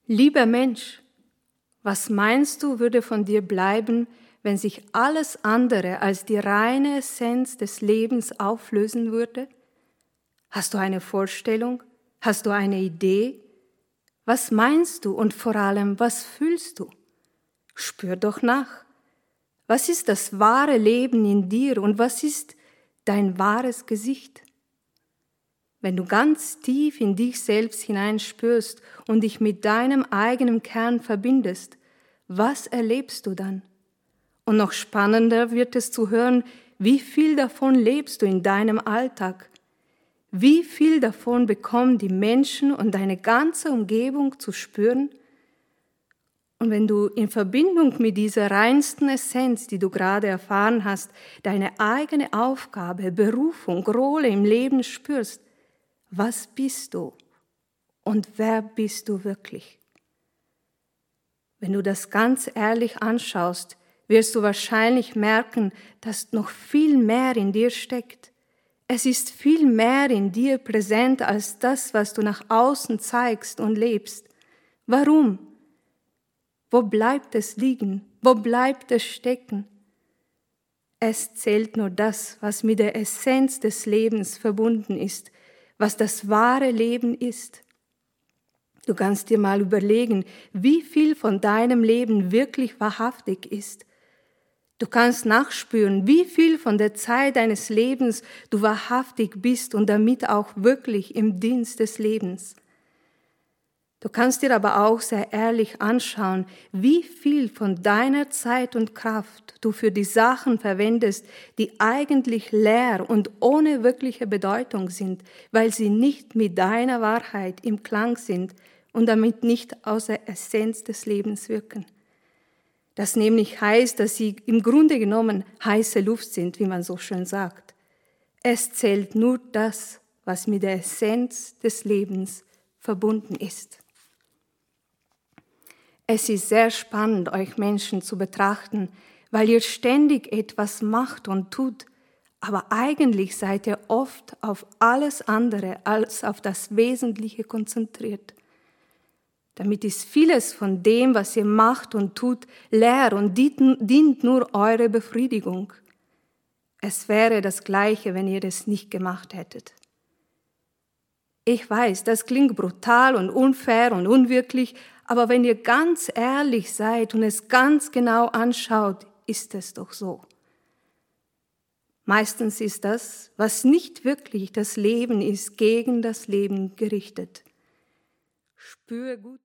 Lieber Mensch, was meinst du, würde von dir bleiben, wenn sich alles andere als die reine Essenz des Lebens auflösen würde? Hast du eine Vorstellung? Hast du eine Idee? Was meinst du und vor allem, was fühlst du? Spür doch nach. Was ist das wahre Leben in dir und was ist dein wahres Gesicht? Wenn du ganz tief in dich selbst hineinspürst und dich mit deinem eigenen Kern verbindest, was erlebst du dann? Und noch spannender wird es zu hören, wie viel davon lebst du in deinem Alltag? Wie viel davon bekommen die Menschen und deine ganze Umgebung zu spüren? Und wenn du in Verbindung mit dieser reinsten Essenz, die du gerade erfahren hast, deine eigene Aufgabe, Berufung, Rolle im Leben spürst, was bist du und wer bist du wirklich? Wenn du das ganz ehrlich anschaust, wirst du wahrscheinlich merken, dass noch viel mehr in dir steckt. Es ist viel mehr in dir präsent als das, was du nach außen zeigst und lebst. Warum? Wo bleibt es liegen? Wo bleibt es stecken? Es zählt nur das, was mit der Essenz des Lebens verbunden ist, was das wahre Leben ist. Du kannst dir mal überlegen, wie viel von deinem Leben wirklich wahrhaftig ist. Du kannst nachspüren, wie viel von der Zeit deines Lebens du wahrhaftig bist und damit auch wirklich im Dienst des Lebens. Du kannst dir aber auch sehr ehrlich anschauen, wie viel von deiner Zeit und Kraft du für die Sachen verwendest, die eigentlich leer und ohne wirkliche Bedeutung sind, weil sie nicht mit deiner Wahrheit im Klang sind und damit nicht aus der Essenz des Lebens wirken. Das nämlich heißt, dass sie im Grunde genommen heiße Luft sind, wie man so schön sagt. Es zählt nur das, was mit der Essenz des Lebens verbunden ist. Es ist sehr spannend, euch Menschen zu betrachten, weil ihr ständig etwas macht und tut, aber eigentlich seid ihr oft auf alles andere als auf das Wesentliche konzentriert. Damit ist vieles von dem, was ihr macht und tut, leer und dient nur eurer Befriedigung. Es wäre das Gleiche, wenn ihr es nicht gemacht hättet. Ich weiß, das klingt brutal und unfair und unwirklich, aber wenn ihr ganz ehrlich seid und es ganz genau anschaut, ist es doch so. Meistens ist das, was nicht wirklich das Leben ist, gegen das Leben gerichtet. Spür gut.